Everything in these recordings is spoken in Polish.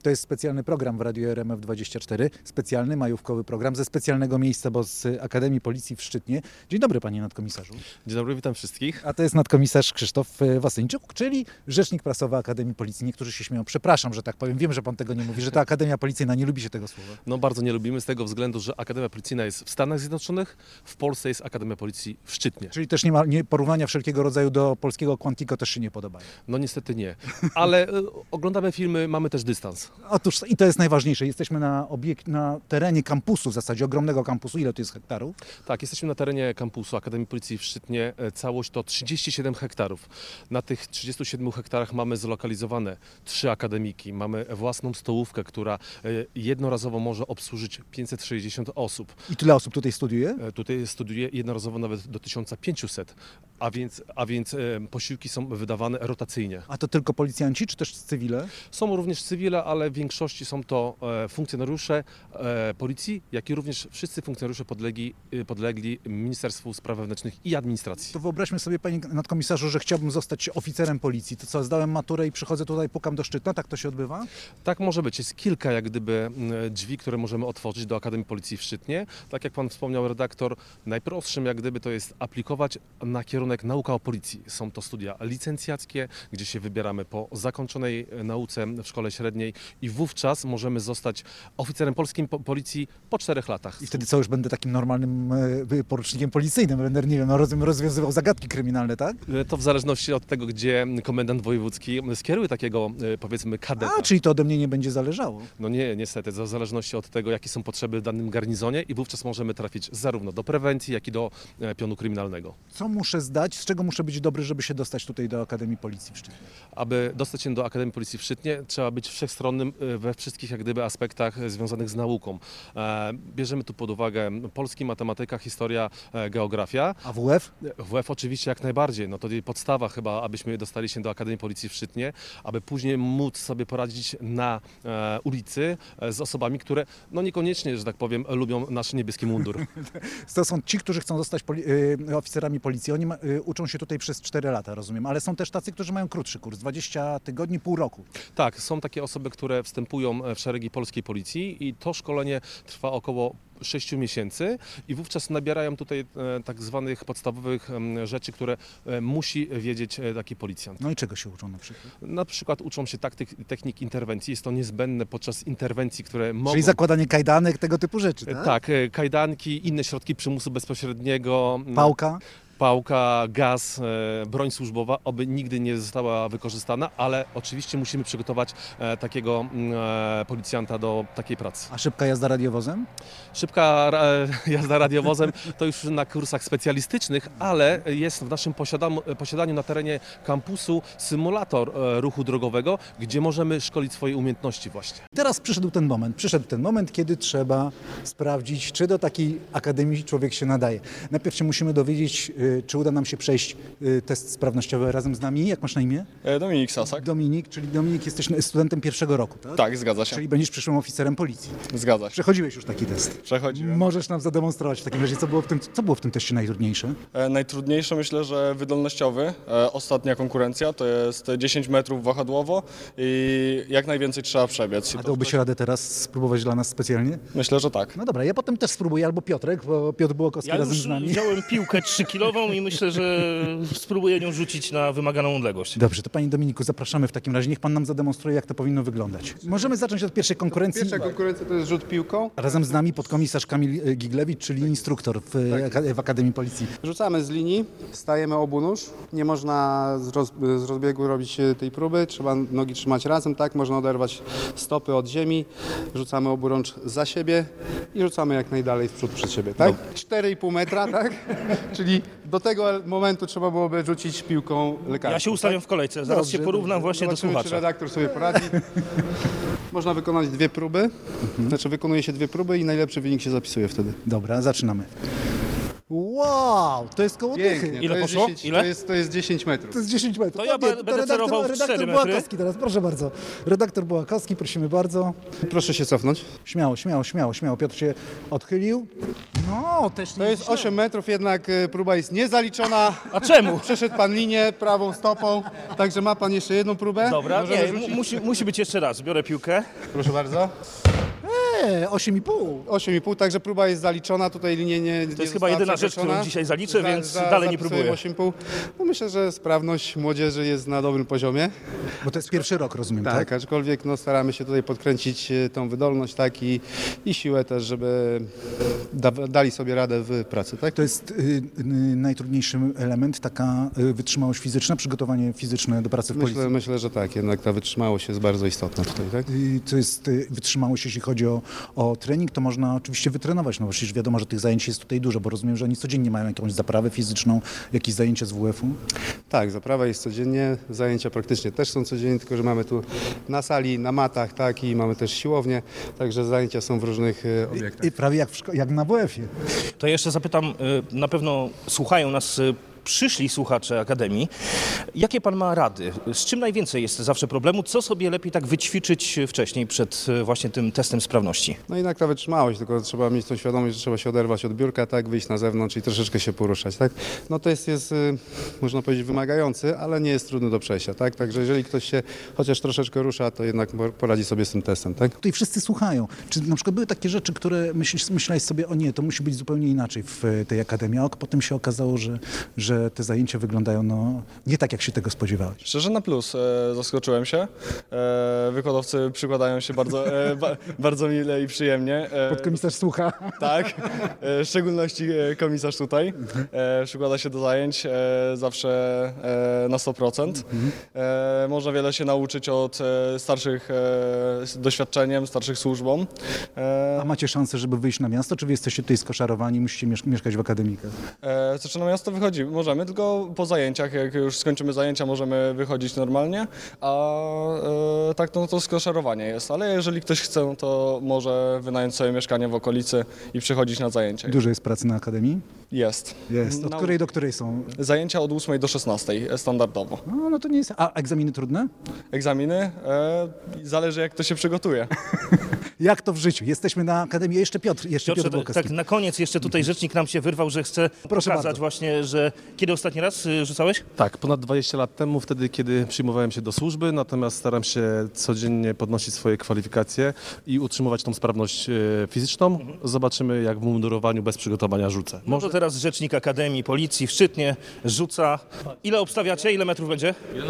To jest specjalny program w Radiu RMF24, specjalny majówkowy program ze specjalnego miejsca, bo z Akademii Policji w Szczytnie. Dzień dobry, panie nadkomisarzu. Dzień dobry, witam wszystkich. A to jest nadkomisarz Krzysztof Wasyńczuk, czyli rzecznik prasowy Akademii Policji. Niektórzy się śmieją, przepraszam, że tak powiem, wiem, że pan tego nie mówi, że ta Akademia Policyjna, nie lubi się tego słowa. No bardzo nie lubimy z tego względu, że Akademia Policyjna jest w Stanach Zjednoczonych, w Polsce jest Akademia Policji w Szczytnie. Czyli też nie ma porównania wszelkiego rodzaju do polskiego Quantico, też się nie podobają. No niestety nie, ale oglądamy filmy, mamy też dystans. Otóż i to jest najważniejsze, jesteśmy na terenie kampusu, w zasadzie ogromnego kampusu. Ile to jest hektarów? Tak, jesteśmy na terenie kampusu Akademii Policji w Szczytnie. Całość to 37 hektarów. Na tych 37 hektarach mamy zlokalizowane 3 akademiki. Mamy własną stołówkę, która jednorazowo może obsłużyć 560 osób. I tyle osób tutaj studiuje? Tutaj studiuje jednorazowo nawet do 1500, a więc posiłki są wydawane rotacyjnie. A to tylko policjanci, czy też cywile? Są również cywile, ale w większości są to funkcjonariusze policji, jak i również wszyscy funkcjonariusze podlegli Ministerstwu Spraw Wewnętrznych i Administracji. To wyobraźmy sobie, panie nadkomisarzu, że chciałbym zostać oficerem policji. To co, zdałem maturę i przychodzę tutaj, pukam do Szczytna, tak to się odbywa? Tak może być. Jest kilka jak gdyby drzwi, które możemy otworzyć do Akademii Policji w Szczytnie. Tak jak pan wspomniał, redaktor, najprostszym jak gdyby to jest aplikować na kierunek nauka o policji. Są to studia licencjackie, gdzie się wybieramy po zakończonej nauce w szkole średniej i wówczas możemy zostać oficerem polskiej policji po 4 latach. I wtedy co, już będę takim normalnym porucznikiem policyjnym, będę, nie wiem, rozwiązywał zagadki kryminalne, tak? To w zależności od tego, gdzie komendant wojewódzki skieruje takiego, powiedzmy, kadeta. A, czyli to ode mnie nie będzie zależało. No nie, niestety, w zależności od tego, jakie są potrzeby w danym garnizonie i wówczas możemy trafić zarówno do prewencji, jak i do pionu kryminalnego. Co muszę zdać, z czego muszę być dobry, żeby się dostać tutaj do Akademii Policji w Szczytnie? Aby dostać się do Akademii Policji w Szczytnie, trzeba być wszechstronnym we wszystkich jak gdyby aspektach związanych z nauką. Bierzemy tu pod uwagę polski, matematyka, historia, geografia. A WF? WF oczywiście jak najbardziej. No to podstawa chyba, abyśmy dostali się do Akademii Policji w Szczytnie, aby później móc sobie poradzić na ulicy z osobami, które no niekoniecznie, że tak powiem, lubią nasz niebieski mundur. To są ci, którzy chcą zostać oficerami policji. Oni uczą się tutaj przez 4 lata, rozumiem, ale są też tacy, którzy mają krótszy kurs, 20 tygodni, pół roku. Tak, są takie osoby, które wstępują w szeregi polskiej policji i to szkolenie trwa około 6 miesięcy i wówczas nabierają tutaj tak zwanych podstawowych rzeczy, które musi wiedzieć taki policjant. No i czego się uczą na przykład? Na przykład uczą się technik interwencji. Jest to niezbędne podczas interwencji, które mogą... Czyli zakładanie kajdanek, tego typu rzeczy, tak? Tak, kajdanki, inne środki przymusu bezpośredniego. Pałka, gaz, broń służbowa, oby nigdy nie została wykorzystana, ale oczywiście musimy przygotować takiego policjanta do takiej pracy. A szybka jazda radiowozem? Szybka jazda radiowozem to już na kursach specjalistycznych, ale jest w naszym posiadaniu na terenie kampusu symulator ruchu drogowego, gdzie możemy szkolić swoje umiejętności właśnie. Teraz przyszedł ten moment, kiedy trzeba sprawdzić, czy do takiej akademii człowiek się nadaje. Najpierw się musimy dowiedzieć, czy uda nam się przejść test sprawnościowy razem z nami. Jak masz na imię? Dominik Sasak. Dominik, jesteś studentem 1. roku, tak? Tak, zgadza się. Czyli będziesz przyszłym oficerem policji. Zgadza się. Przechodziłeś już taki test. Przechodziłem. Możesz nam zademonstrować w takim razie, co było w tym teście najtrudniejsze? Najtrudniejsze myślę, że wydolnościowy. Ostatnia konkurencja to jest 10 metrów wahadłowo i jak najwięcej trzeba przebiec. A dałby się radę teraz spróbować dla nas specjalnie? Myślę, że tak. No dobra, ja potem też spróbuję, albo Piotrek, bo Piotr Błokowski razem z nami. Ja już wziąłem piłkę 3-kilową i myślę, że spróbuję nią rzucić na wymaganą odległość. Dobrze, to panie Dominiku, zapraszamy w takim razie. Niech pan nam zademonstruje, jak to powinno wyglądać. Możemy zacząć od pierwszej konkurencji. Pierwsza konkurencja to jest rzut piłką. Razem z nami podkomisarz Kamil Giglewicz, czyli instruktor w Akademii Policji. Rzucamy z linii, stajemy obu nóż. Nie można z rozbiegu robić tej próby, trzeba nogi trzymać razem, tak? Można oderwać stopy od ziemi. Rzucamy obu rącz za siebie i rzucamy jak najdalej w przód przed siebie, tak? 4,5 metra, tak? Czyli do tego momentu trzeba byłoby rzucić piłką lekarską. Ja się ustawiam w kolejce, zaraz się porównam właśnie do Zobaczymy, słuchacza. czy redaktor sobie poradzi. Można wykonać 2 próby, znaczy wykonuje się 2 próby i najlepszy wynik się zapisuje wtedy. Dobra, zaczynamy. Wow, to jest koło dychy. Pięknie. Ile to jest poszło? 10, Ile? To jest 10 metrów. To jest 10 metrów. To ja będę celował w 4 metry. Bułakowski teraz, proszę bardzo. Redaktor Bułakowski, prosimy bardzo. Proszę się cofnąć. Śmiało. Piotr się odchylił. No, też nie To jest 8 metrów, jednak próba jest niezaliczona. A czemu? Przeszedł pan linię prawą stopą, także ma pan jeszcze jedną próbę. Dobra, Możemy nie, rzucić? musi być jeszcze raz. Biorę piłkę. Proszę bardzo. 8,5. 8,5, także próba jest zaliczona, tutaj linie nie To jest chyba jedyna rzecz, którą dzisiaj zaliczę, więc dalej nie próbuję. 8,5. No myślę, że sprawność młodzieży jest na dobrym poziomie. Bo to jest pierwszy rok, rozumiem, tak? Tak, aczkolwiek no, staramy się tutaj podkręcić tą wydolność tak i siłę też, żeby dali sobie radę w pracy. Tak? To jest najtrudniejszy element, taka wytrzymałość fizyczna, przygotowanie fizyczne do pracy w policji. Myślę, że tak, jednak ta wytrzymałość jest bardzo istotna tutaj. Tak? To jest wytrzymałość, jeśli chodzi o trening, to można oczywiście wytrenować. No przecież wiadomo, że tych zajęć jest tutaj dużo, bo rozumiem, że oni codziennie mają jakąś zaprawę fizyczną, jakieś zajęcia z WF-u. Tak, zaprawa jest codziennie, zajęcia praktycznie też są codziennie, tylko że mamy tu na sali, na matach, tak, i mamy też siłownię, także zajęcia są w różnych obiektach. I prawie jak na WF-ie. To jeszcze zapytam, na pewno słuchają nas przyszli słuchacze Akademii. Jakie pan ma rady? Z czym najwięcej jest zawsze problemu? Co sobie lepiej tak wyćwiczyć wcześniej przed właśnie tym testem sprawności? No jednak ta wytrzymałość, tylko trzeba mieć tą świadomość, że trzeba się oderwać od biurka, tak, wyjść na zewnątrz i troszeczkę się poruszać, tak. No to jest można powiedzieć, wymagający, ale nie jest trudny do przejścia, tak. Także jeżeli ktoś się chociaż troszeczkę rusza, to jednak poradzi sobie z tym testem, tak. Tutaj wszyscy słuchają. Czy na przykład były takie rzeczy, które myślałeś sobie, o nie, to musi być zupełnie inaczej w tej Akademii, a potem się okazało, że te zajęcia wyglądają nie tak, jak się tego spodziewałeś. Szczerze na plus, zaskoczyłem się. Wykładowcy przykładają się bardzo mile i przyjemnie. Podkomisarz słucha. Tak, w szczególności komisarz tutaj. Przykłada się do zajęć zawsze na 100%. Można wiele się nauczyć od starszych z doświadczeniem, starszych służbą. A macie szansę, żeby wyjść na miasto, czy wy jesteście tutaj skoszarowani i musicie mieszkać w akademikach? Co na miasto wychodzimy? Możemy, tylko po zajęciach, jak już skończymy zajęcia, możemy wychodzić normalnie, a tak to skoszarowanie jest. Ale jeżeli ktoś chce, to może wynająć sobie mieszkanie w okolicy i przychodzić na zajęcia. Dużo jest pracy na Akademii? Jest. Jest. Od której do której są? Zajęcia od 8 do 16 standardowo. No to nie jest... A egzaminy trudne? Egzaminy? Zależy, jak to się przygotuje. Jak to w życiu? Jesteśmy na Akademii. Jeszcze Piotr Piotrze, Bułakowski. tak na koniec jeszcze tutaj rzecznik nam się wyrwał, że chce Proszę pokazać bardzo. właśnie, że kiedy ostatni raz rzucałeś? Tak, ponad 20 lat temu, wtedy kiedy przyjmowałem się do służby, natomiast staram się codziennie podnosić swoje kwalifikacje i utrzymywać tą sprawność fizyczną. Zobaczymy, jak w mundurowaniu bez przygotowania rzucę. Może teraz rzecznik Akademii Policji w Szczytnie rzuca. Ile obstawiacie? Ile metrów będzie?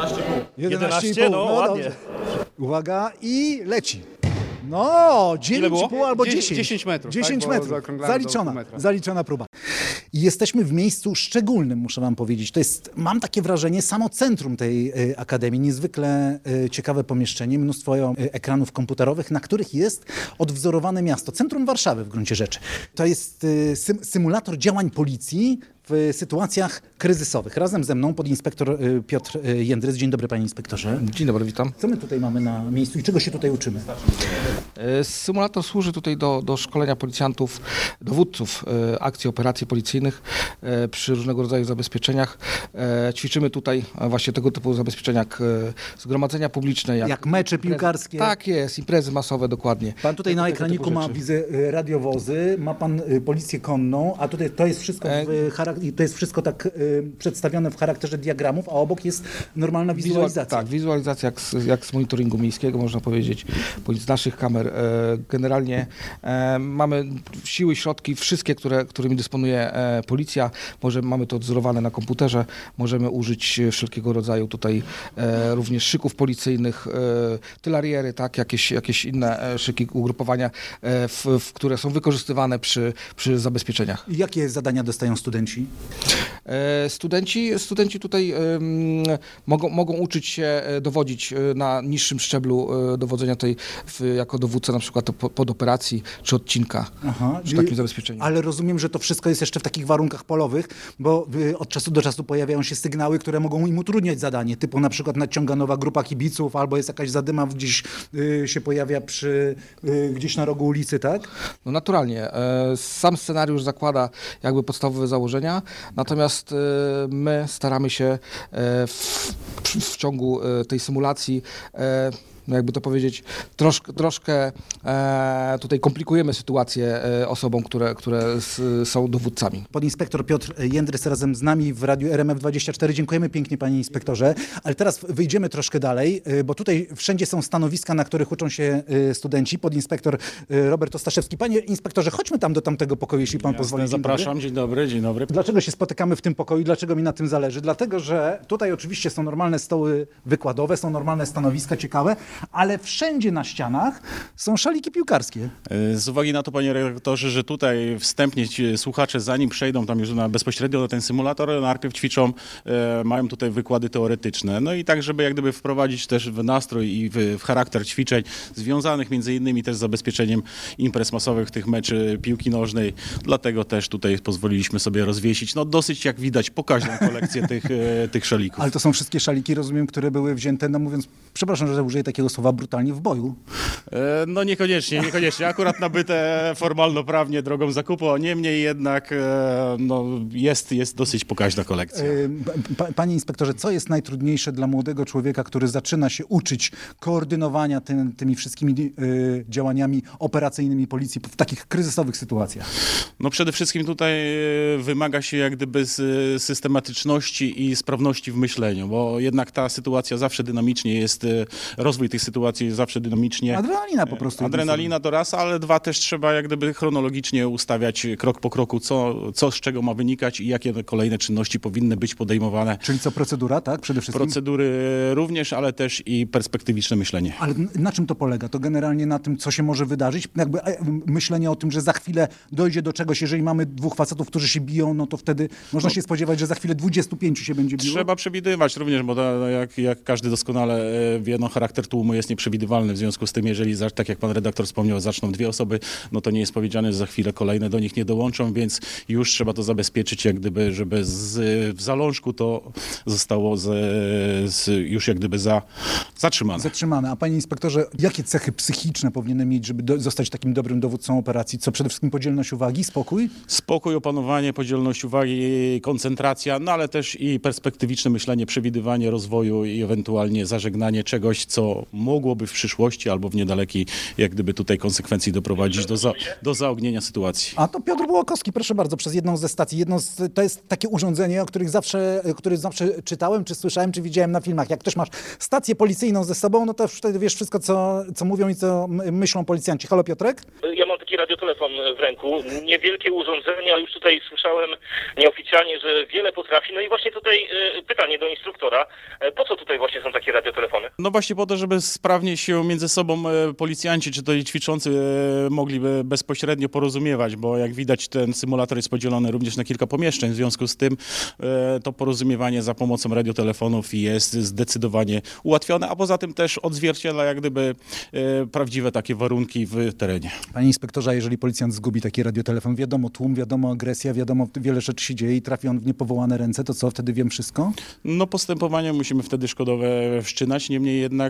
11? No ładnie. dobrze. Uwaga i leci. No, Ile było? 9,5 albo 10 10. 10 metrów, 10 tak, bo metrów. zaokrąglamy do pół metra. Zaliczona próba. I jesteśmy w miejscu szczególnym, muszę wam powiedzieć. To jest, mam takie wrażenie, samo centrum tej Akademii. Niezwykle ciekawe pomieszczenie, mnóstwo ekranów komputerowych, na których jest odwzorowane miasto. Centrum Warszawy w gruncie rzeczy. To jest symulator działań policji w sytuacjach kryzysowych. Razem ze mną podinspektor Piotr Jędrys. Dzień dobry, panie inspektorze. Dzień dobry, witam. Co my tutaj mamy na miejscu i czego się tutaj uczymy? Symulator służy tutaj do szkolenia policjantów, dowódców akcji, operacji policyjnych przy różnego rodzaju zabezpieczeniach. Ćwiczymy tutaj właśnie tego typu zabezpieczenia jak zgromadzenia publiczne. Jak mecze piłkarskie. Tak jest, imprezy masowe dokładnie. Pan tutaj na Tego typu ekraniku ma, rzeczy. widzę, radiowozy, ma pan policję konną, a tutaj to jest wszystko, to jest wszystko tak przedstawione w charakterze diagramów, a obok jest normalna wizualizacja. Tak, wizualizacja jak z monitoringu miejskiego, można powiedzieć, bądź z naszych kamer. Generalnie mamy siły i środki, wszystkie, którymi dysponuje policja. Mamy to odzorowane na komputerze, możemy użyć wszelkiego rodzaju tutaj również szyków policyjnych, tylariery, tak, jakieś inne szyki, ugrupowania, które są wykorzystywane przy zabezpieczeniach. Jakie zadania dostają studenci? Studenci tutaj mogą uczyć się dowodzić na niższym szczeblu dowodzenia tutaj jako dowódca na przykład pod operacji czy odcinka przy takim zabezpieczeniu. Ale rozumiem, że to wszystko jest jeszcze w takich warunkach polowych, bo od czasu do czasu pojawiają się sygnały, które mogą im utrudniać zadanie, typu na przykład nadciąga nowa grupa kibiców, albo jest jakaś zadyma gdzieś się pojawia gdzieś na rogu ulicy, tak? No naturalnie. Sam scenariusz zakłada jakby podstawowe założenia, natomiast my staramy się w ciągu tej symulacji jakby to powiedzieć, troszkę tutaj komplikujemy sytuację osobom, które są dowódcami. Podinspektor Piotr Jędrys razem z nami w Radiu RMF24. Dziękujemy pięknie, panie inspektorze. Ale teraz wyjdziemy troszkę dalej, bo tutaj wszędzie są stanowiska, na których uczą się studenci. Podinspektor Robert Ostaszewski. Panie inspektorze, chodźmy tam do tamtego pokoju, jeśli pan pozwoli. Zapraszam, dzień dobry, dzień dobry. Dlaczego się spotykamy w tym pokoju? Dlaczego mi na tym zależy? Dlatego, że tutaj oczywiście są normalne stoły wykładowe, są normalne stanowiska ciekawe, ale wszędzie na ścianach są szaliki piłkarskie. Z uwagi na to, panie redaktorze, że tutaj wstępnie ci słuchacze, zanim przejdą tam już bezpośrednio na ten symulator, najpierw ćwiczą, mają tutaj wykłady teoretyczne. No i tak, żeby jak gdyby wprowadzić też w nastrój i w charakter ćwiczeń związanych między innymi też z zabezpieczeniem imprez masowych, tych meczy piłki nożnej. Dlatego też tutaj pozwoliliśmy sobie rozwiesić, no dosyć jak widać pokaźną kolekcję tych szalików. Ale to są wszystkie szaliki, rozumiem, które były wzięte, no mówiąc, przepraszam, że użyję takiego słowa, brutalnie w boju. No niekoniecznie. Akurat nabyte formalno-prawnie drogą zakupu, a niemniej jednak no, jest dosyć pokaźna kolekcja. Panie inspektorze, co jest najtrudniejsze dla młodego człowieka, który zaczyna się uczyć koordynowania tymi wszystkimi działaniami operacyjnymi policji w takich kryzysowych sytuacjach? No przede wszystkim tutaj wymaga się jak gdyby systematyczności i sprawności w myśleniu, bo jednak ta sytuacja zawsze dynamicznie jest, rozwój tych sytuacji jest zawsze dynamicznie. Adrenalina po prostu. Adrenalina to raz, ale dwa też trzeba jak gdyby chronologicznie ustawiać krok po kroku, co z czego ma wynikać i jakie kolejne czynności powinny być podejmowane. Czyli co, procedura, tak? Przede wszystkim? Procedury również, ale też i perspektywiczne myślenie. Ale na czym to polega? To generalnie na tym, co się może wydarzyć? Jakby myślenie o tym, że za chwilę dojdzie do czegoś, jeżeli mamy dwóch facetów, którzy się biją, no to wtedy można się spodziewać, że za chwilę 25 się będzie biło? Trzeba przewidywać również, bo jak każdy doskonale wie, no charakter tłumu jest nieprzewidywalny. W związku z tym, jeżeli, tak jak pan redaktor wspomniał, zaczną dwie osoby, no to nie jest powiedziane, że za chwilę kolejne do nich nie dołączą, więc już trzeba to zabezpieczyć, jak gdyby, żeby w zalążku to zostało już jak gdyby zatrzymane. Zatrzymane. A panie inspektorze, jakie cechy psychiczne powinien mieć, żeby zostać takim dobrym dowódcą operacji? Co przede wszystkim podzielność uwagi, spokój? Spokój, opanowanie, podzielność uwagi, koncentracja, no ale też i perspektywiczne myślenie, przewidywanie rozwoju i ewentualnie zażegnanie czegoś, co mogłoby w przyszłości albo w niedalekiej, jak gdyby tutaj konsekwencji doprowadzić do zaognienia sytuacji. A to Piotr Bułakowski, proszę bardzo, przez jedną ze stacji. To jest takie urządzenie, o których zawsze czytałem, czy słyszałem, czy widziałem na filmach. Jak ktoś masz stację policyjną ze sobą, no to wtedy wiesz wszystko, co mówią i co myślą policjanci. Halo, Piotrek? Ja mam taki radiotelefon w ręku, niewielkie urządzenie, ale już tutaj słyszałem nieoficjalnie, że wiele potrafi. No i właśnie tutaj pytanie do instruktora, po co tutaj właśnie są takie radiotelefony? No właśnie po to, żeby sprawnie się między sobą policjanci czy to i ćwiczący mogliby bezpośrednio porozumiewać, bo jak widać ten symulator jest podzielony również na kilka pomieszczeń, w związku z tym to porozumiewanie za pomocą radiotelefonów jest zdecydowanie ułatwione, a poza tym też odzwierciedla jak gdyby prawdziwe takie warunki w terenie. Panie inspektorze, jeżeli policjant zgubi taki radiotelefon, wiadomo tłum, wiadomo agresja, wiadomo wiele rzeczy się dzieje i trafi on w niepowołane ręce, to co, wtedy wiem wszystko? No postępowanie musimy wtedy szkodowe wszczynać, niemniej jednak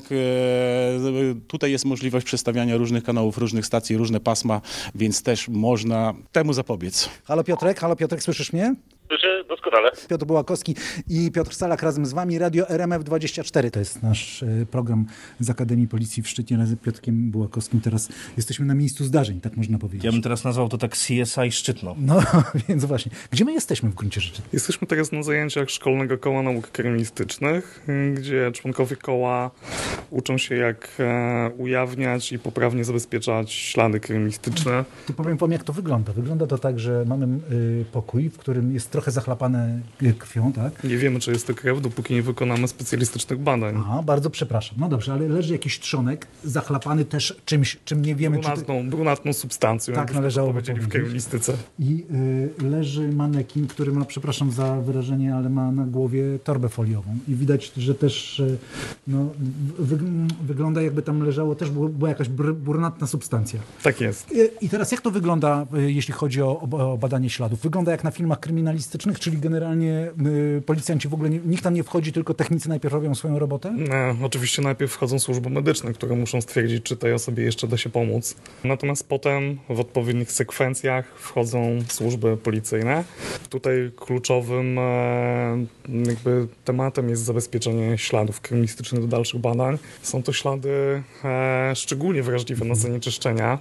tutaj jest możliwość przestawiania różnych kanałów, różnych stacji, różne pasma, więc też można temu zapobiec. Halo Piotrek, słyszysz mnie? Słyszę doskonale. Piotr Bułakowski i Piotr Salak razem z wami. Radio RMF24 to jest nasz program z Akademii Policji w Szczytnie. Razem z Piotrkiem Bułakowskim teraz jesteśmy na miejscu zdarzeń, tak można powiedzieć. Ja bym teraz nazwał to tak CSI Szczytno. No, więc właśnie. Gdzie my jesteśmy w gruncie rzeczy? Jesteśmy teraz na zajęciach Szkolnego Koła Nauk Kryminalistycznych, gdzie członkowie koła uczą się, jak ujawniać i poprawnie zabezpieczać ślady kryminalistyczne. Tu powiem wam, jak to wygląda. Wygląda to tak, że mamy pokój, w którym jest trochę zachlapane zasypane krwią, tak? Nie wiemy, czy jest to krew, dopóki nie wykonamy specjalistycznych badań. Aha, bardzo przepraszam. No dobrze, ale leży jakiś trzonek zachlapany też czymś, czym nie wiemy, czy... Brunatną substancją, Tak, jakbyśmy należałoby powiedzieli w powiedzieć. kriminalistyce. I leży manekin, który ma, przepraszam za wyrażenie, ale ma na głowie torbę foliową. I widać, że też no, wygląda, jakby tam leżało, też była jakaś brunatna substancja. Tak jest. I teraz jak to wygląda, jeśli chodzi o badanie śladów? Wygląda jak na filmach kryminalistycznych, czyli generalnie policjanci w ogóle, nikt tam nie wchodzi, tylko technicy najpierw robią swoją robotę? Oczywiście najpierw wchodzą służby medyczne, które muszą stwierdzić, czy tej osobie jeszcze da się pomóc. Natomiast potem w odpowiednich sekwencjach wchodzą służby policyjne. Tutaj kluczowym jakby tematem jest zabezpieczenie śladów kryminalistycznych do dalszych badań. Są to ślady szczególnie wrażliwe na zanieczyszczenia.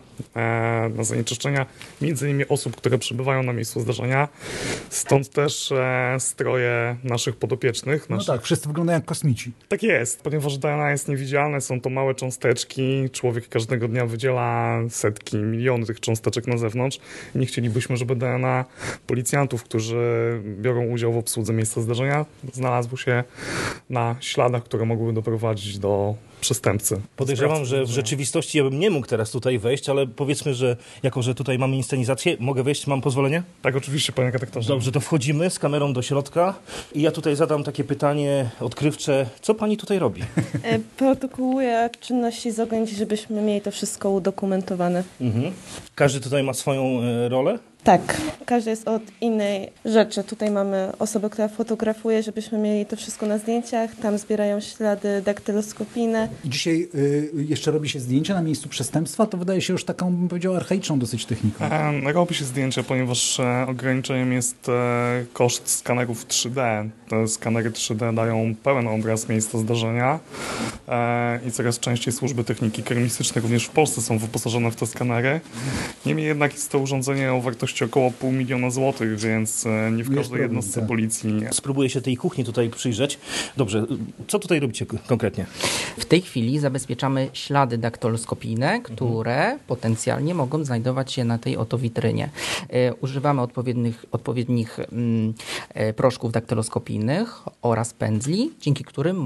Między innymi osób, które przebywają na miejscu zdarzenia. Stąd też stroje naszych podopiecznych. No tak, wszyscy wyglądają jak kosmici. Tak jest, ponieważ DNA jest niewidzialne, są to małe cząsteczki. Człowiek każdego dnia wydziela setki, miliony tych cząsteczek na zewnątrz. Nie chcielibyśmy, żeby DNA policjantów, którzy biorą udział w obsłudze miejsca zdarzenia, znalazło się na śladach, które mogłyby doprowadzić do przestępcy. Podejrzewam, że w rzeczywistości ja bym nie mógł teraz tutaj wejść, ale powiedzmy, że jako, że tutaj mamy inscenizację, mogę wejść, mam pozwolenie? Tak, oczywiście, panie redaktorze. Dobrze, to wchodzimy z kamerą do środka i ja tutaj zadam takie pytanie odkrywcze. Co pani tutaj robi? Protokołuję czynności z organizacji, żebyśmy mieli to wszystko udokumentowane. Każdy tutaj ma swoją rolę? Tak, każdy jest od innej rzeczy. Tutaj mamy osobę, która fotografuje, żebyśmy mieli to wszystko na zdjęciach. Tam zbierają ślady daktyloskopijne. Dzisiaj jeszcze robi się zdjęcia na miejscu przestępstwa, to wydaje się już taką, bym powiedział, archaiczną dosyć techniką. Robi się zdjęcia, ponieważ ograniczeniem jest koszt skanerów 3D. Te skanery 3D dają pełen obraz miejsca zdarzenia i coraz częściej służby techniki kryminalistycznej również w Polsce są wyposażone w te skanery. Niemniej jednak jest to urządzenie o wartości około $500 000 złotych, więc nie w każdej jednostce policji. Spróbuję się tej kuchni tutaj przyjrzeć. Dobrze, co tutaj robicie konkretnie? W tej chwili zabezpieczamy ślady daktyloskopijne, które potencjalnie mogą znajdować się na tej oto witrynie. Używamy odpowiednich proszków daktyloskopijnych oraz pędzli, dzięki którym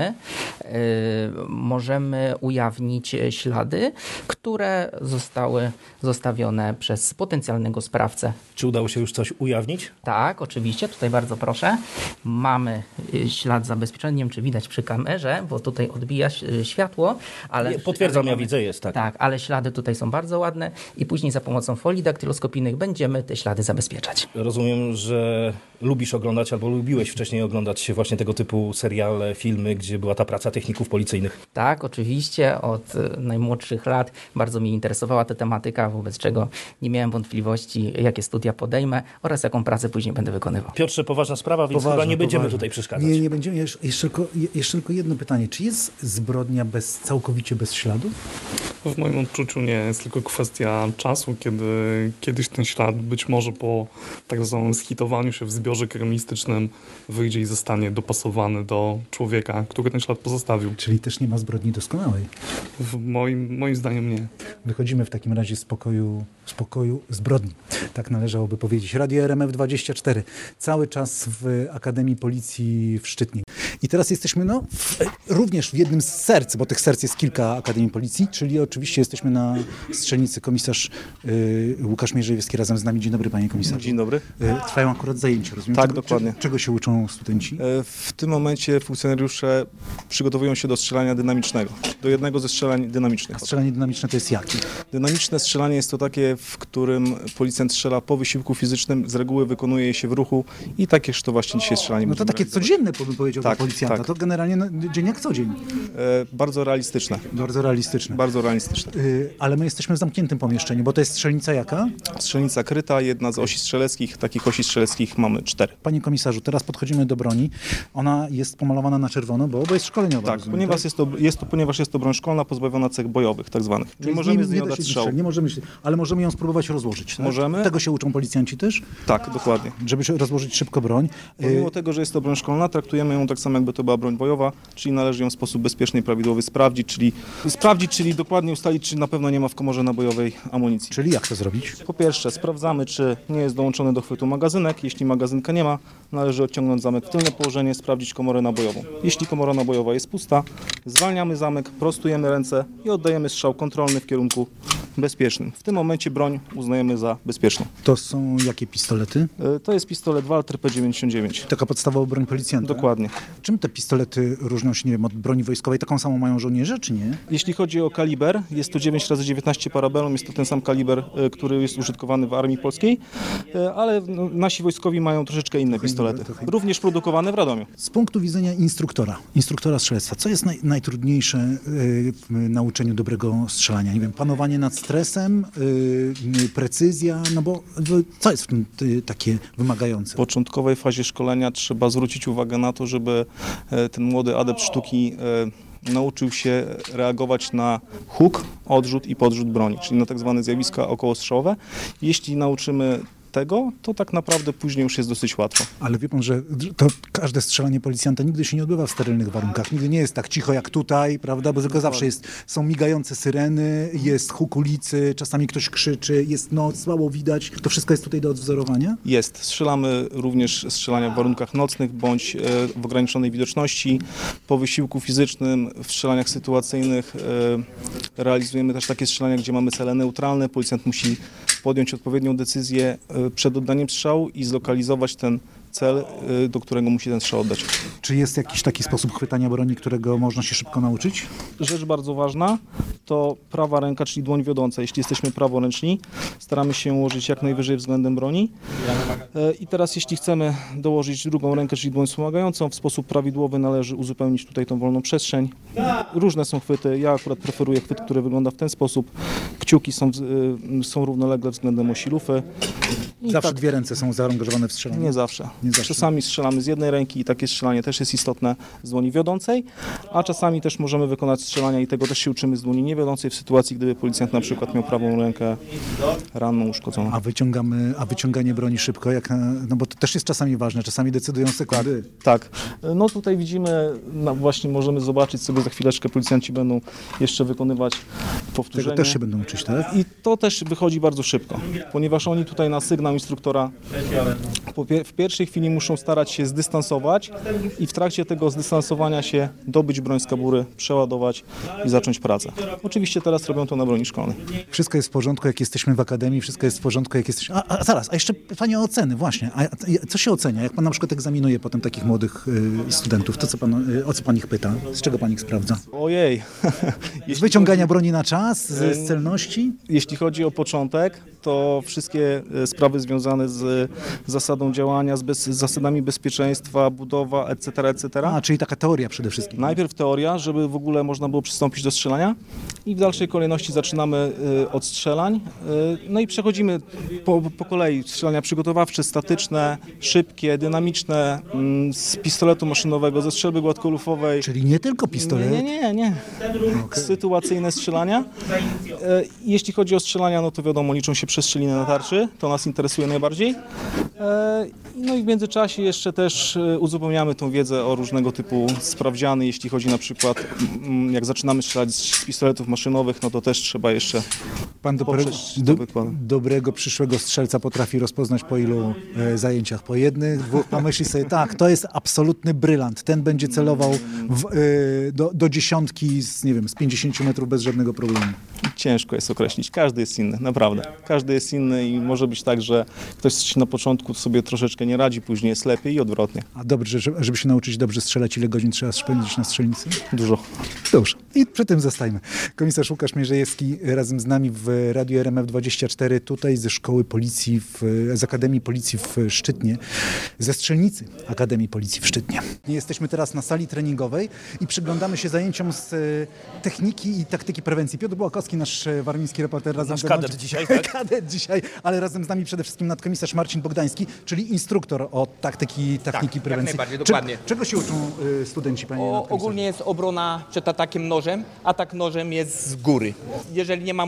możemy ujawnić ślady, które zostały zostawione przez potencjalnego sprawcę. Czy udało się już coś ujawnić? Tak, oczywiście. Tutaj bardzo proszę. Mamy ślad zabezpieczony. Nie wiem, czy widać przy kamerze, bo tutaj odbija światło. Ale potwierdzam, ja widzę, jest tak. Tak, ale ślady tutaj są bardzo ładne i później za pomocą folii daktyloskopijnych będziemy te ślady zabezpieczać. Rozumiem, że lubisz oglądać albo lubiłeś wcześniej oglądać właśnie tego typu seriale, filmy, gdzie była ta praca techników policyjnych. Tak, oczywiście. Od najmłodszych lat bardzo mnie interesowała ta tematyka, wobec czego nie miałem wątpliwości, jakie studia podejmę oraz jaką pracę później będę wykonywał. Piotrze, poważna sprawa, więc chyba nie będziemy tutaj przeszkadzać. Nie będziemy. Jeszcze tylko jedno pytanie. Czy jest zbrodnia całkowicie bez śladów? W moim odczuciu nie. Jest tylko kwestia czasu, kiedy kiedyś ten ślad być może po tak zwanym schitowaniu się w zbiorze kryminalistycznym wyjdzie i zostanie dopasowany do człowieka, który ten ślad pozostawił. Czyli też nie ma zbrodni doskonałej? Moim zdaniem nie. Wychodzimy w takim razie z pokoju zbrodni. Tak należałoby powiedzieć. Radio RMF24. Cały czas w Akademii Policji w Szczytnie. I teraz jesteśmy również w jednym z serc, bo tych serc jest kilka Akademii Policji, czyli oczywiście jesteśmy na strzelnicy. Komisarz Łukasz Mierzejewski razem z nami. Dzień dobry, panie komisarzu. Dzień dobry. Trwają akurat zajęcia, rozumiem? Tak, dokładnie. Czego się uczą studenci? W tym momencie funkcjonariusze przygotowują się do strzelania dynamicznego. Do jednego ze strzelań dynamicznych. A strzelanie dynamiczne to jest jakie? Dynamiczne strzelanie jest to takie, w którym policjant strzela po wysiłku fizycznym, z reguły wykonuje je się w ruchu i takież to właśnie dzisiaj strzelanie. No to takie codzienne, bym powiedział, tak, dla policjanta. Tak. To generalnie dzień jak co dzień. Bardzo realistyczne. Bardzo realistyczne. Bardzo realistyczne. Ale my jesteśmy w zamkniętym pomieszczeniu, bo to jest strzelnica jaka? Strzelnica kryta, jedna z osi strzeleckich. Takich osi strzeleckich mamy 4. Panie komisarzu, teraz podchodzimy do broni. Ona jest pomalowana na czerwono, bo jest szkoleniowa. Tak, rozumiem, ponieważ jest to broń szkolna pozbawiona cech bojowych, tak zwanych. Czyli nie możemy z niej da dać się strzału. Nie możemy, ale możemy ją spróbować rozłożyć. Tak? Możemy. Tego się uczą policjanci też? Tak, dokładnie. Żeby rozłożyć szybko broń. Pomimo tego, że jest to broń szkolna, traktujemy ją tak samo jakby to była broń bojowa, czyli należy ją w sposób bezpieczny i prawidłowy sprawdzić, czyli dokładnie ustalić, czy na pewno nie ma w komorze nabojowej amunicji. Czyli jak to zrobić? Po pierwsze, sprawdzamy, czy nie jest dołączony do chwytu magazynek. Jeśli magazynka nie ma, należy odciągnąć zamek w tylne położenie, sprawdzić komorę nabojową. Jeśli komora nabojowa jest pusta, zwalniamy zamek, prostujemy ręce i oddajemy strzał kontrolny w kierunku bezpiecznym. W tym momencie broń uznajemy za bezpieczną. To są jakie pistolety? To jest pistolet Walter P99. Taka podstawowa broń policjanta? Dokładnie. Czym te pistolety różnią się, nie wiem, od broni wojskowej? Taką samą mają żołnierze, czy nie? Jeśli chodzi o kaliber, jest to 9x19 Parabellum, jest to ten sam kaliber, który jest użytkowany w Armii Polskiej, ale nasi wojskowi mają troszeczkę inne pistolety, również produkowane w Radomiu. Z punktu widzenia instruktora strzelectwa, co jest najtrudniejsze w nauczeniu dobrego strzelania? Nie wiem, panowanie nad stresem, precyzja, no bo co jest w tym takie wymagające? W początkowej fazie szkolenia trzeba zwrócić uwagę na to, żeby ten młody adept sztuki nauczył się reagować na huk, odrzut i podrzut broni, czyli na tak zwane zjawiska okołostrzałowe. Jeśli nauczymy tego, to tak naprawdę później już jest dosyć łatwo. Ale wie pan, że to każde strzelanie policjanta nigdy się nie odbywa w sterylnych warunkach. Nigdy nie jest tak cicho jak tutaj, prawda? Bo tylko zawsze są migające syreny, jest huk ulicy, czasami ktoś krzyczy, jest noc, słabo widać. To wszystko jest tutaj do odwzorowania? Jest. Strzelamy również strzelania w warunkach nocnych bądź w ograniczonej widoczności. Po wysiłku fizycznym, w strzelaniach sytuacyjnych realizujemy też takie strzelania, gdzie mamy cele neutralne. Policjant musi podjąć odpowiednią decyzję przed oddaniem strzału i zlokalizować ten cel, do którego musi ten strzał oddać. Czy jest jakiś taki sposób chwytania broni, którego można się szybko nauczyć? Rzecz bardzo ważna to prawa ręka, czyli dłoń wiodąca. Jeśli jesteśmy praworęczni, staramy się ułożyć jak najwyżej względem broni. I teraz jeśli chcemy dołożyć drugą rękę, czyli dłoń wspomagającą, w sposób prawidłowy należy uzupełnić tutaj tą wolną przestrzeń. Różne są chwyty. Ja akurat preferuję chwyt, który wygląda w ten sposób. Kciuki są równolegle względem osi lufy. Zawsze dwie ręce są zaangażowane w strzelanie? Nie zawsze. Czasami strzelamy z jednej ręki i takie strzelanie też jest istotne z dłoni wiodącej, a czasami też możemy wykonać strzelania i tego też się uczymy z dłoni niewiodącej w sytuacji, gdyby policjant na przykład miał prawą rękę ranną, uszkodzoną. A wyciąganie broni szybko, no bo to też jest czasami ważne, czasami decydują sekundy. Tak. No tutaj widzimy, właśnie możemy zobaczyć, z tego za chwileczkę policjanci będą jeszcze wykonywać powtórzenie. Tego też się będą uczyć, tak? I to też wychodzi bardzo szybko, ponieważ oni tutaj na sygnał instruktora w pierwszej chwili muszą starać się zdystansować i w trakcie tego zdystansowania się dobyć broń z kabury, przeładować i zacząć pracę. Oczywiście teraz robią to na broni szkolnej. Wszystko jest w porządku, jak jesteśmy w akademii, wszystko jest w porządku, jak jesteśmy... A jeszcze pytanie o oceny, właśnie. A co się ocenia? Jak pan na przykład egzaminuje potem takich młodych studentów, to o co pan ich pyta? Z czego pan ich sprawdza? Ojej. Z wyciągania broni na czas? Z celności? Jeśli chodzi o początek, to wszystkie sprawy związane z zasadą działania, z zasadami bezpieczeństwa, budowa, etc., etc. Czyli taka teoria przede wszystkim. Najpierw teoria, żeby w ogóle można było przystąpić do strzelania i w dalszej kolejności zaczynamy od strzelań. No i przechodzimy po kolei strzelania przygotowawcze, statyczne, szybkie, dynamiczne, z pistoletu maszynowego, ze strzelby gładkolufowej. Czyli nie tylko pistolet? Nie. Okay. Sytuacyjne strzelania. Jeśli chodzi o strzelania, no to wiadomo, liczą się przestrzeliny na tarczy, to nas interesuje najbardziej. No i w międzyczasie jeszcze też uzupełniamy tą wiedzę o różnego typu sprawdziany, jeśli chodzi na przykład, jak zaczynamy strzelać z pistoletów maszynowych, no to też trzeba jeszcze Pan dobrego przyszłego strzelca potrafi rozpoznać po ilu zajęciach? Po jednych, dwóch, pomyśli sobie, tak, to jest absolutny brylant, ten będzie celował do dziesiątki z 50 metrów bez żadnego problemu. Ciężko jest określić, każdy jest inny, naprawdę. Każdy jest inny i może być tak, że ktoś na początku sobie troszeczkę nie radzi, później jest lepiej i odwrotnie. A dobrze, żeby się nauczyć dobrze strzelać, ile godzin trzeba spędzić na strzelnicy? Dużo. Dobrze. I przy tym zostajmy. Komisarz Łukasz Mierzejewski razem z nami w Radiu RMF24, tutaj ze Szkoły Policji, z Akademii Policji w Szczytnie, ze strzelnicy Akademii Policji w Szczytnie. Jesteśmy teraz na sali treningowej i przyglądamy się zajęciom z techniki i taktyki prewencji. Piotr Bułakowski, nasz warmiński reporter, razem nasz kadet dzisiaj, tak? Kadet dzisiaj, ale razem z nami przede wszystkim nadkomisarz Marcin Bogdański, czyli instruktor od taktyki prewencji. Jak najbardziej, dokładnie. Czego się uczą studenci, panie nadkomisarzu? Ogólnie jest obrona przed atakiem nożem. Atak nożem jest z góry. Jeżeli nie ma możliwości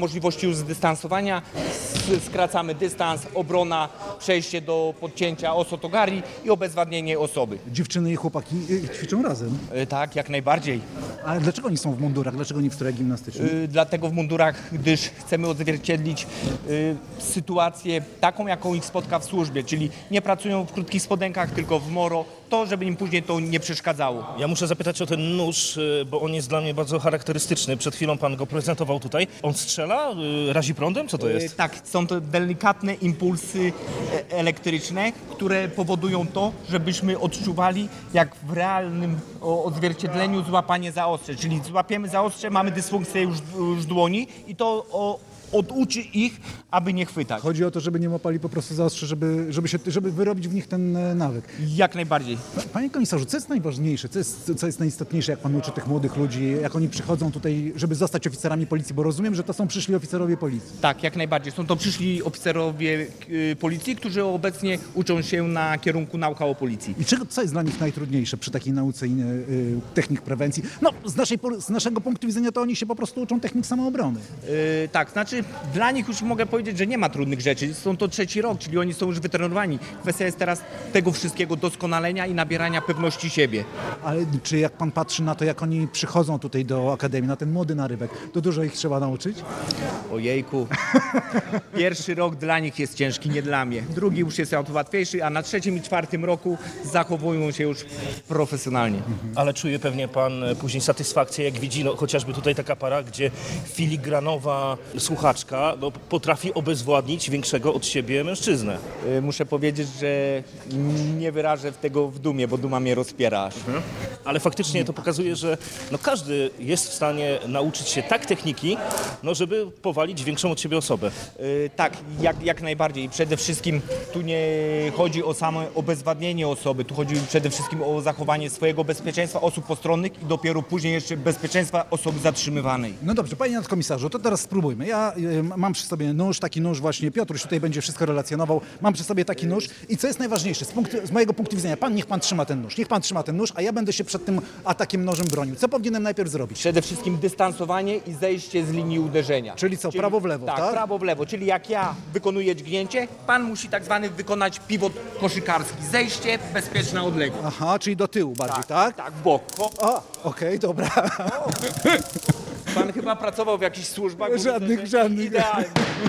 już zdystansowania, skracamy dystans, obrona, przejście do podcięcia osotogari i obezwładnienie osoby. Dziewczyny i chłopaki ćwiczą razem. Tak, jak najbardziej. Ale dlaczego oni są w mundurach? Dlaczego nie w strojach gimnastycznych? Dlatego w mundurach, gdyż chcemy odzwierciedlić sytuację taką, jaką ich spotka w służbie, czyli nie pracują w krótkich spodenkach, tylko w moro, to żeby im później to nie przeszkadzało. Ja muszę zapytać o ten nóż, bo on jest dla mnie bardzo charakterystyczny. Przed chwilą pan go prezentował tutaj. On strzela? Razi prądem? Co to jest? Tak, są to delikatne impulsy elektryczne, które powodują to, żebyśmy odczuwali jak w realnym odzwierciedleniu złapanie za ostrze. Czyli złapiemy za ostrze, mamy dysfunkcję już dłoni i to oduczy ich, aby nie chwytać. Chodzi o to, żeby nie łapali po prostu za ostrze, żeby wyrobić w nich ten nawyk. Jak najbardziej. Panie komisarzu, co jest najważniejsze, co jest najistotniejsze, jak pan uczy tych młodych ludzi, jak oni przychodzą tutaj, żeby zostać oficerami policji, bo rozumiem, że to są przyszli oficerowie policji. Tak, jak najbardziej. Są to przyszli oficerowie policji, którzy obecnie uczą się na kierunku nauka o policji. I co jest dla nich najtrudniejsze przy takiej nauce technik prewencji? No, z naszego punktu widzenia to oni się po prostu uczą technik samoobrony. Tak, znaczy dla nich już mogę powiedzieć, że nie ma trudnych rzeczy. Są to 3. rok, czyli oni są już wytrenowani. Kwestia jest teraz tego wszystkiego doskonalenia i nabierania pewności siebie. Ale czy jak pan patrzy na to, jak oni przychodzą tutaj do akademii, na ten młody narybek, to dużo ich trzeba nauczyć? Ojejku. 1. rok dla nich jest ciężki, nie dla mnie. 2. już jest łatwiejszy, a na 3. i 4. roku zachowują się już profesjonalnie. Ale czuje pewnie pan później satysfakcję, jak widzi chociażby tutaj taka para, gdzie filigranowa słuchaczka potrafi obezwładnić większego od siebie mężczyznę. Muszę powiedzieć, że nie wyrażę tego w dumie, bo duma mnie rozpiera aż. Ale faktycznie to pokazuje, że każdy jest w stanie nauczyć się tak techniki, żeby powalić większą od siebie osobę. Tak, jak najbardziej. Przede wszystkim tu nie chodzi o samo obezwładnienie osoby, tu chodzi przede wszystkim o zachowanie swojego bezpieczeństwa osób postronnych i dopiero później jeszcze bezpieczeństwa osoby zatrzymywanej. No dobrze, panie nadkomisarzu, to teraz spróbujmy. Ja mam przy sobie nóż, taki nóż właśnie, Piotruś tutaj będzie wszystko relacjonował. Mam przy sobie taki nóż i co jest najważniejsze, z mojego punktu widzenia, niech pan trzyma ten nóż, a ja będę się przed tym atakiem nożem bronił. Co powinienem najpierw zrobić? Przede wszystkim dystansowanie i zejście z linii uderzenia. Czyli co, prawo w lewo, tak? Tak, prawo w lewo, czyli jak ja wykonuję dźgnięcie, pan musi tak zwany wykonać pivot koszykarski. Zejście, bezpieczna odległość. Aha, czyli do tyłu bardziej, tak? Tak, w bok. Okej, dobra. Pan chyba pracował w jakichś służbach. Żadnych. Idealnie.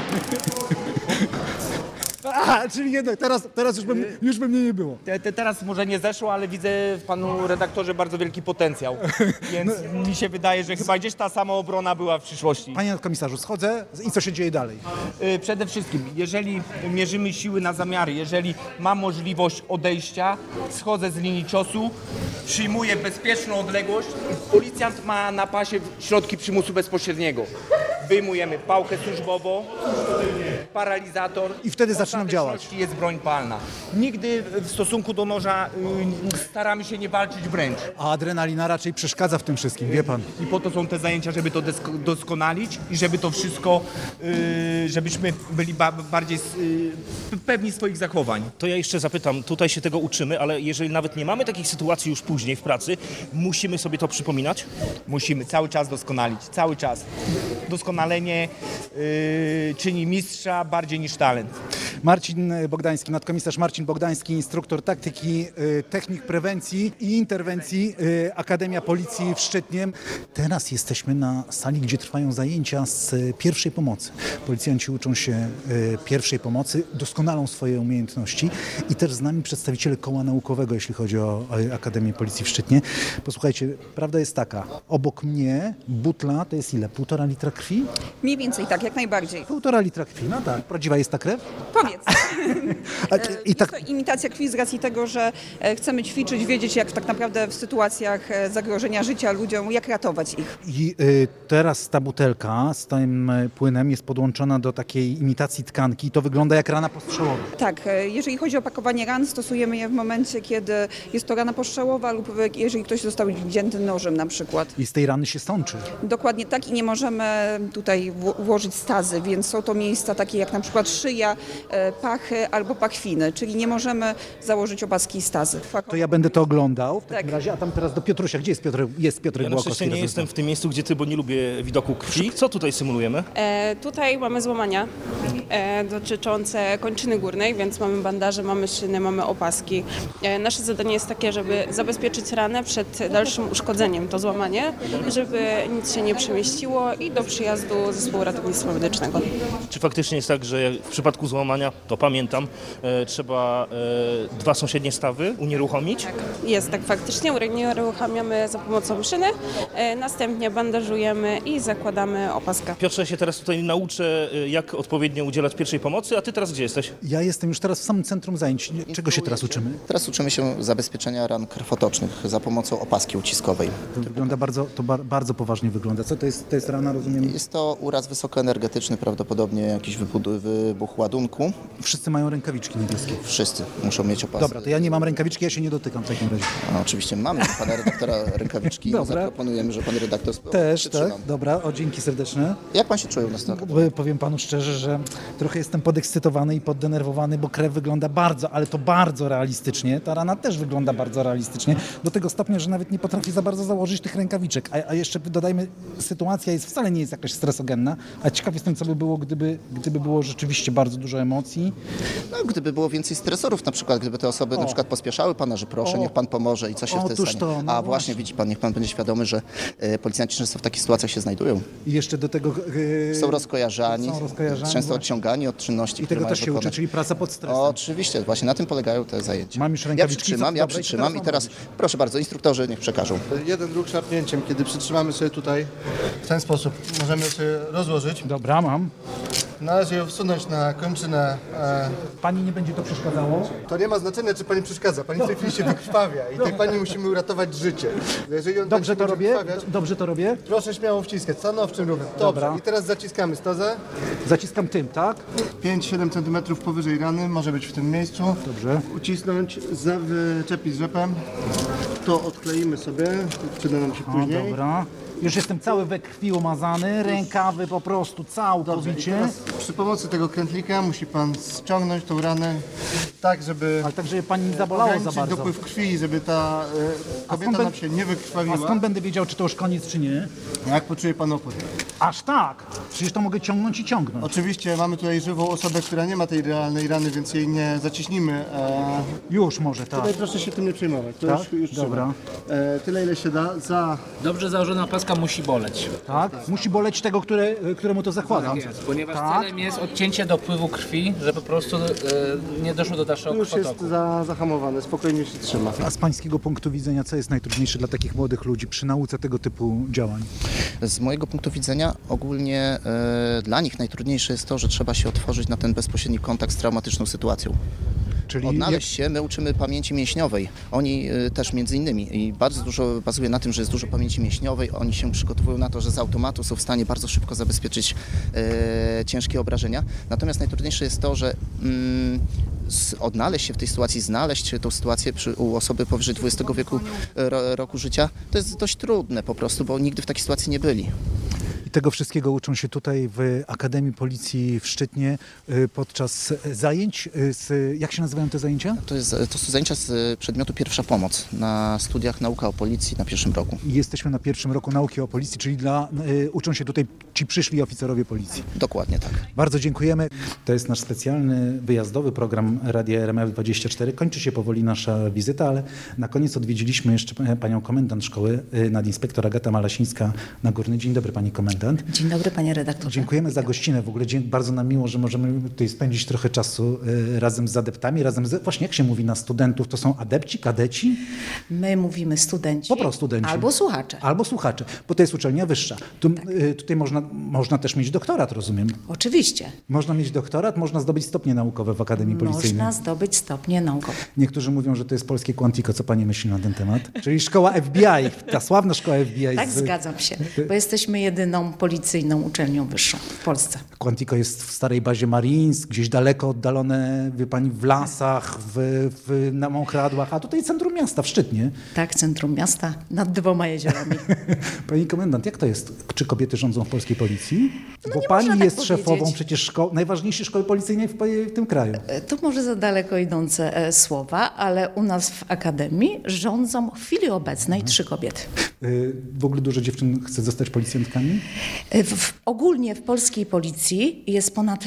Czyli jednak teraz już by mnie nie było. Teraz może nie zeszło, ale widzę w panu redaktorze bardzo wielki potencjał. Więc mi się wydaje, że chyba gdzieś ta samoobrona była w przyszłości. Panie nadkomisarzu, schodzę i co się dzieje dalej? Przede wszystkim, jeżeli mierzymy siły na zamiary, jeżeli mam możliwość odejścia, schodzę z linii ciosu, przyjmuję bezpieczną odległość, policjant ma na pasie środki przymusu bezpośredniego. Wyjmujemy pałkę służbową, paralizator. I wtedy zaczynam działać. Jest broń palna. Nigdy w stosunku do noża staramy się nie walczyć wręcz. A adrenalina raczej przeszkadza w tym wszystkim, wie pan. I po to są te zajęcia, żeby to doskonalić i żeby to wszystko, żebyśmy byli bardziej pewni swoich zachowań. To ja jeszcze zapytam, tutaj się tego uczymy, ale jeżeli nawet nie mamy takich sytuacji już później w pracy, musimy sobie to przypominać? Musimy cały czas doskonalić, cały czas. Doskonalenie czyni mistrza bardziej niż talent. Marcin Bogdański, nadkomisarz Marcin Bogdański, instruktor taktyki, technik prewencji i interwencji, Akademia Policji w Szczytnie. Teraz jesteśmy na sali, gdzie trwają zajęcia z pierwszej pomocy. Policjanci uczą się pierwszej pomocy, doskonalą swoje umiejętności i też z nami przedstawiciele koła naukowego, jeśli chodzi o Akademię Policji w Szczytnie. Posłuchajcie, prawda jest taka, obok mnie butla to jest ile? 1,5 litra krwi? Mniej więcej, tak, jak najbardziej. 1,5 litra krwi, no tak. Prawdziwa jest ta krew? Powiedz. I tak... Jest to imitacja krwi z racji tego, że chcemy ćwiczyć, wiedzieć jak tak naprawdę w sytuacjach zagrożenia życia ludziom, jak ratować ich. I teraz ta butelka z tym płynem jest podłączona do takiej imitacji tkanki i to wygląda jak rana postrzałowa. Tak, jeżeli chodzi o opakowanie ran, stosujemy je w momencie, kiedy jest to rana postrzałowa lub jeżeli ktoś został wzięty nożem na przykład. I z tej rany się sączy. Dokładnie tak i nie możemy tutaj włożyć stazy, więc są to miejsca takie jak na przykład szyja, pachy albo pachy pachwiny, czyli nie możemy założyć opaski stazy. To ja będę to oglądał w takim Tak. razie, a tam teraz do Piotrusia. Gdzie jest Piotr? Jest Piotrek Ja na Głokowski. szczęście nie jestem w tym miejscu, gdzie ty, bo nie lubię widoku krwi. Co tutaj symulujemy? Tutaj mamy złamania dotyczące kończyny górnej, więc mamy bandaże, mamy szyny, mamy opaski. Nasze zadanie jest takie, żeby zabezpieczyć ranę przed dalszym uszkodzeniem, to złamanie, żeby nic się nie przemieściło i do przyjazdu zespołu ratownictwa medycznego. Czy faktycznie jest tak, że w przypadku złamania, to pamiętam, trzeba 2 sąsiednie stawy unieruchomić? Jest tak faktycznie, uruchamiamy za pomocą szyny, następnie bandażujemy i zakładamy opaskę. Piotrze, się teraz tutaj nauczę, jak odpowiednio udzielać pierwszej pomocy, a ty teraz gdzie jesteś? Ja jestem już teraz w samym centrum zajęć. Czego się teraz uczymy? Teraz uczymy się zabezpieczenia ran krwotocznych za pomocą opaski uciskowej. To wygląda bardzo poważnie wygląda. Co to jest? To jest rana, rozumiem? Jest to uraz wysokoenergetyczny, prawdopodobnie jakiś wybuch ładunku. Wszyscy mają rękawiczki niebieskie. Wszyscy muszą mieć opaskę. Dobra, to ja nie mam rękawiczki, ja się nie dotykam w takim razie. No, oczywiście mamy do pana redaktora rękawiczki. Dobra. Zaproponujemy, że pan redaktor Też, tak? Dobra, dzięki serdeczne. Jak pan się czuje u nas na Powiem panu szczerze, że trochę jestem podekscytowany i poddenerwowany, bo krew wygląda bardzo, ale to bardzo realistycznie. Ta rana też wygląda bardzo realistycznie. Do tego stopnia, że nawet nie potrafię za bardzo założyć tych rękawiczek. A jeszcze dodajmy, sytuacja wcale nie jest jakaś stresogenna, a ciekaw jestem, co by było, gdyby było rzeczywiście bardzo dużo emocji. No, gdyby było więcej stresorów, na przykład, gdyby te osoby na przykład pospieszały pana, że proszę, niech pan pomoże i co się wtedy stanie. To, no a właśnie, widzi pan, niech pan będzie świadomy, że policjanci często w takich sytuacjach się znajdują. I jeszcze do tego są rozkojarzani, często właśnie. odciągani od czynności, I które tego mają też się wykonać. uczy, czyli praca pod stresem. Oczywiście, właśnie na tym polegają te zajęcia. Mam już Ja rękawiczki. przytrzymam i teraz proszę bardzo, instruktorzy niech przekażą. Jeden ruch szarpnięciem, kiedy przytrzymamy sobie tutaj w ten sposób, możemy sobie rozłożyć. Dobra, mam. Należy ją wsunąć na kończynę. Pani nie będzie to przeszkadzało? To nie ma znaczenia, czy pani przeszkadza. Pani w tej chwili się wykrwawia i tej pani musimy uratować życie. Jeżeli on Dobrze tak to się robię? będzie wykrwawiać, Dobrze to robię? proszę śmiało wciskać, stanowczym ruchem. Dobra. Dobrze. I teraz zaciskamy stazę. Zaciskam tym, tak? 5-7 cm powyżej rany, może być w tym miejscu. Dobrze. Ucisnąć, wyczepić rzepem. To odkleimy sobie, przyda nam się później. Dobra. Już jestem cały we krwi umazany, rękawy po prostu Dobrze, i całkowicie. teraz przy pomocy tego krętlika musi pan ściągnąć tą ranę tak, żeby Ale tak, żeby pani nie zabolało za ograniczyć bardzo. dopływ krwi, żeby ta kobieta nam się nie A wykrwawiła. skąd będę wiedział, czy to już koniec, czy nie? Jak poczuje pan opór? Aż tak! Przecież to mogę ciągnąć i ciągnąć. Oczywiście mamy tutaj żywą osobę, która nie ma tej realnej rany, więc jej nie zaciśnimy. Już może, tak. Tutaj proszę się tym nie przejmować. To Tak? już Dobra. trzeba. Tyle ile się da za... Dobrze założona opaska musi boleć. Tak? Musi boleć tego, któremu to zakładam. Tak jest, ponieważ Tak. celem jest odcięcie dopływu krwi, żeby po prostu nie doszło do dalszego Już jest potoku. zahamowane, spokojnie się trzyma. A z pańskiego punktu widzenia, co jest najtrudniejsze dla takich młodych ludzi przy nauce tego typu działań? Z mojego punktu widzenia ogólnie dla nich najtrudniejsze jest to, że trzeba się otworzyć na ten bezpośredni kontakt z traumatyczną sytuacją. Czyli Odnaleźć się, my uczymy pamięci mięśniowej. Oni też między innymi i bardzo dużo bazuje na tym, że jest dużo pamięci mięśniowej. Oni się przygotowują na to, że z automatu są w stanie bardzo szybko zabezpieczyć ciężkie obrażenia. Natomiast najtrudniejsze jest to, że odnaleźć się w tej sytuacji, znaleźć tą sytuację u osoby powyżej 20 roku życia, to jest dość trudne po prostu, bo nigdy w takiej sytuacji nie byli. I tego wszystkiego uczą się tutaj w Akademii Policji w Szczytnie podczas zajęć. Jak się nazywają te zajęcia? To są zajęcia z przedmiotu pierwsza pomoc na studiach nauka o policji na pierwszym roku. I jesteśmy na pierwszym roku nauki o policji, czyli uczą się tutaj ci przyszli oficerowie policji. Dokładnie tak. Bardzo dziękujemy. To jest nasz specjalny, wyjazdowy program Radia RMF24. Kończy się powoli nasza wizyta, ale na koniec odwiedziliśmy jeszcze panią komendant szkoły, nadinspektor Agata Malasińska na Górny. Dzień dobry pani komendant. Dzień dobry panie redaktorze. Dziękujemy za gościnę. W ogóle bardzo nam miło, że możemy tutaj spędzić trochę czasu razem z adeptami, właśnie jak się mówi na studentów, to są adepci, kadeci? My mówimy studenci. Po prostu studenci. Albo słuchacze. Albo słuchacze, bo to jest uczelnia wyższa. Tutaj można też mieć doktorat, rozumiem. Oczywiście. Można mieć doktorat, można zdobyć stopnie naukowe w Akademii Policyjnej. Można zdobyć stopnie naukowe. Niektórzy mówią, że to jest polskie Quantico. Co pani myśli na ten temat? Czyli szkoła FBI, ta sławna szkoła FBI. Tak, zgadzam się, bo jesteśmy jedyną pierwszą policyjną uczelnią wyższą w Polsce. Quantico jest w starej bazie Marines, gdzieś daleko oddalone, wie pani, w lasach, na Mąkradłach, a tutaj centrum miasta, w Szczytnie. Tak, centrum miasta, nad 2 jeziorami. Pani komendant, jak to jest? Czy kobiety rządzą w polskiej policji? Bo nie pani można jest tak szefową powiedzieć. przecież najważniejszej szkoły policyjnej w tym kraju. To może za daleko idące słowa, ale u nas w Akademii rządzą w chwili obecnej 3 kobiety. W ogóle dużo dziewczyn chce zostać policjantkami? Ogólnie w polskiej policji jest ponad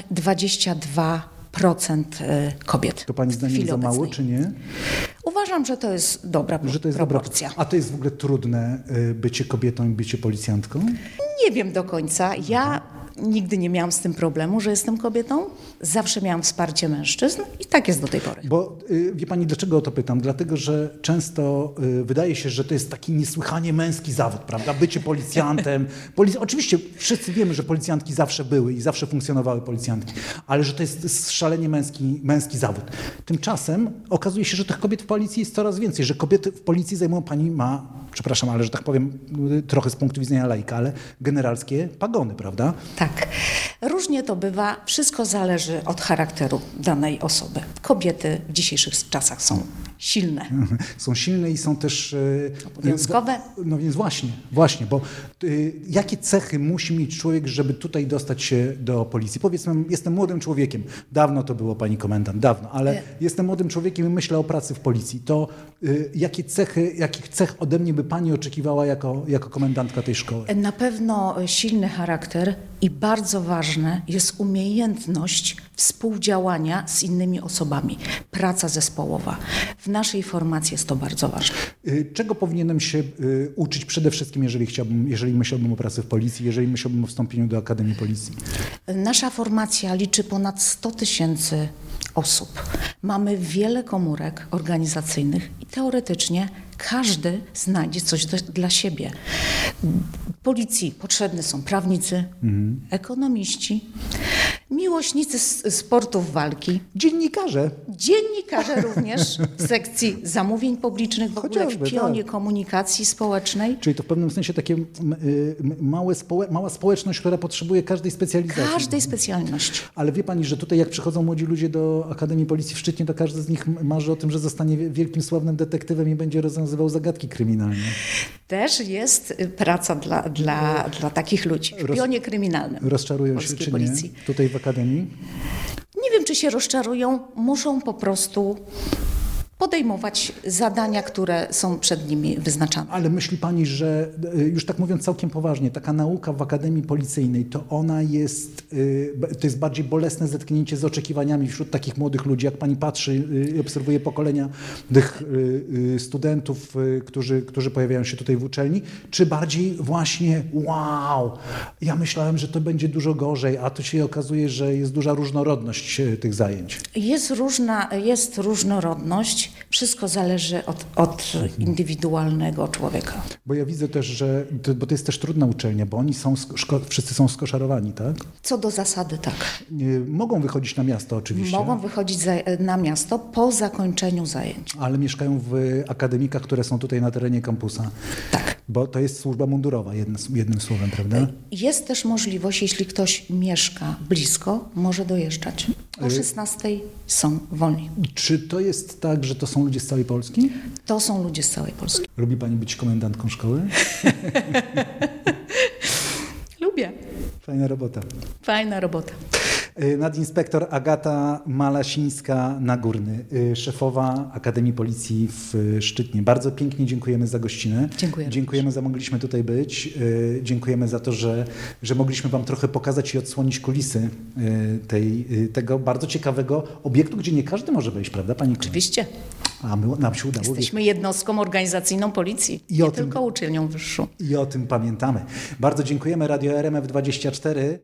22% kobiet. To pani w zdaniem chwili za mało, obecnej. czy nie? Uważam, że to jest dobra proporcja. A to jest w ogóle trudne bycie kobietą i bycie policjantką? Nie wiem do końca. Ja nigdy nie miałam z tym problemu, że jestem kobietą. Zawsze miałam wsparcie mężczyzn i tak jest do tej pory. Bo wie pani, dlaczego o to pytam? Dlatego, że często wydaje się, że to jest taki niesłychanie męski zawód, prawda? Bycie policjantem. Oczywiście wszyscy wiemy, że policjantki zawsze były i zawsze funkcjonowały policjantki, ale że to jest szalenie męski zawód. Tymczasem okazuje się, że tych kobiet w policji jest coraz więcej, że kobiety w policji zajmują, pani ma, przepraszam, ale że tak powiem trochę z punktu widzenia laika, ale generalskie pagony, prawda? Tak. Różnie to bywa. Wszystko zależy od charakteru danej osoby. Kobiety w dzisiejszych czasach są silne. Są silne i są też... Obowiązkowe? No więc właśnie, bo jakie cechy musi mieć człowiek, żeby tutaj dostać się do policji? Powiedzmy, jestem młodym człowiekiem. Dawno to było, pani komendant, dawno, ale jestem młodym człowiekiem i myślę o pracy w policji. To jakich cech ode mnie by pani oczekiwała jako komendantka tej szkoły? Na pewno silny charakter i bardzo ważne jest umiejętność współdziałania z innymi osobami. Praca zespołowa. W naszej formacji jest to bardzo ważne. Czego powinienem się uczyć przede wszystkim, jeżeli myślałbym o pracy w policji, jeżeli myślałbym o wstąpieniu do Akademii Policji? Nasza formacja liczy ponad 100 000 osób. Mamy wiele komórek organizacyjnych i teoretycznie każdy znajdzie coś dla siebie. Policji potrzebne są prawnicy, ekonomiści, miłośnicy sportów walki. Dziennikarze również w sekcji zamówień publicznych, w ogóle w pionie komunikacji społecznej. Czyli to w pewnym sensie takie mała społeczność, która potrzebuje każdej specjalizacji. Każdej specjalności. Ale wie pani, że tutaj jak przychodzą młodzi ludzie do Akademii Policji w Szczytnie, to każdy z nich marzy o tym, że zostanie wielkim, sławnym detektywem i będzie rozwiązywał zagadki kryminalne. Też jest praca dla takich ludzi w pionie kryminalnym. Rozczarują się, czy policji. nie? Tutaj w Akademii? Nie wiem, czy się rozczarują. Muszą po prostu podejmować zadania, które są przed nimi wyznaczane. Ale myśli pani, że już tak mówiąc całkiem poważnie, taka nauka w Akademii Policyjnej, to ona jest, to jest bardziej bolesne zetknięcie z oczekiwaniami wśród takich młodych ludzi, jak pani patrzy i obserwuje pokolenia tych studentów, którzy pojawiają się tutaj w uczelni, czy bardziej właśnie wow, ja myślałem, że to będzie dużo gorzej, a tu się okazuje, że jest duża różnorodność tych zajęć. Jest różnorodność. Wszystko zależy od indywidualnego człowieka. Bo ja widzę też, że bo to jest też trudna uczelnia, bo oni wszyscy są skoszarowani, tak? Co do zasady, tak. Mogą wychodzić na miasto oczywiście. Mogą wychodzić na miasto po zakończeniu zajęć. Ale mieszkają w akademikach, które są tutaj na terenie kampusa. Tak. Bo to jest służba mundurowa, jednym słowem, prawda? Jest też możliwość, jeśli ktoś mieszka blisko, może dojeżdżać. O 16:00 są wolni. Czy to jest tak, że to są ludzie z całej Polski? To są ludzie z całej Polski. Lubi pani być komendantką szkoły? Lubię. Fajna robota. Fajna robota. Nadinspektor Agata Malasińska-Nagórny, szefowa Akademii Policji w Szczytnie. Bardzo pięknie dziękujemy za gościnę. Dziękuję. Dziękujemy, że mogliśmy tutaj być. Dziękujemy za to, że mogliśmy wam trochę pokazać i odsłonić kulisy tego bardzo ciekawego obiektu, gdzie nie każdy może wejść, prawda, pani Kolen? Oczywiście. A nam się udało. Jesteśmy jednostką organizacyjną policji, nie tylko uczelnią wyższą. I o tym pamiętamy. Bardzo dziękujemy. Radio RMF24.